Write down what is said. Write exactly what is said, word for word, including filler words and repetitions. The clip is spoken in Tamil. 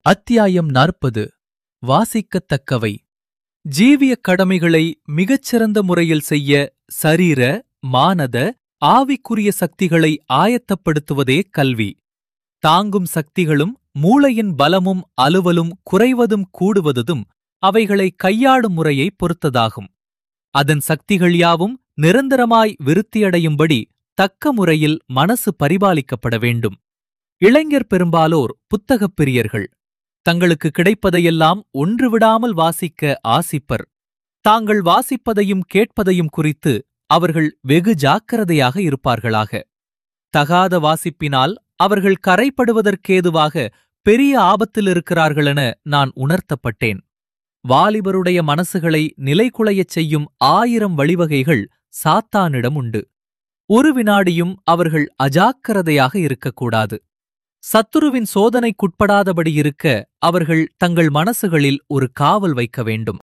அத்தியாயம் நாற்பது. வாசிக்கத்தக்கவை. ஜீவியக் கடமைகளை மிகச்சிறந்த முறையில் செய்ய சரீர, மானத, ஆவிக்குரிய சக்திகளை ஆயத்தப்படுத்துவதே கல்வி. தாங்கும் சக்திகளும் மூளையின் பலமும் அலுவலும் குறைவதும் கூடுவதும் அவைகளை கையாளும் முறையைப் பொறுத்ததாகும். அதன் சக்திகள் யாவும் நிரந்தரமாய் விருத்தியடையும்படி தக்க முறையில் மனசு பரிபாலிக்கப்பட வேண்டும். இளைஞர் பெரும்பாலோர் புத்தகப் பிரியர்கள். தங்களுக்கு கிடைப்பதையெல்லாம் ஒன்று விடாமல் வாசிக்க ஆசிப்பர். தாங்கள் வாசிப்பதையும் கேட்பதையும் குறித்து அவர்கள் வெகு ஜாக்கிரதையாக இருப்பார்களாக. தகாத வாசிப்பினால் அவர்கள் கரைப்படுவதற்கேதுவாக பெரிய ஆபத்திலிருக்கிறார்களென நான் உணர்த்தப்பட்டேன். வாலிபருடைய மனசுகளை நிலைகுலையச் செய்யும் ஆயிரம் வழிவகைகள் சாத்தானிடம் உண்டு. ஒரு வினாடியும் அவர்கள் அஜாக்கிரதையாக இருக்கக்கூடாது. சத்துருவின் சோதனைக்குட்படாதபடி இருக்க அவர்கள் தங்கள் மனசுகளில் ஒரு காவல் வைக்க வேண்டும்.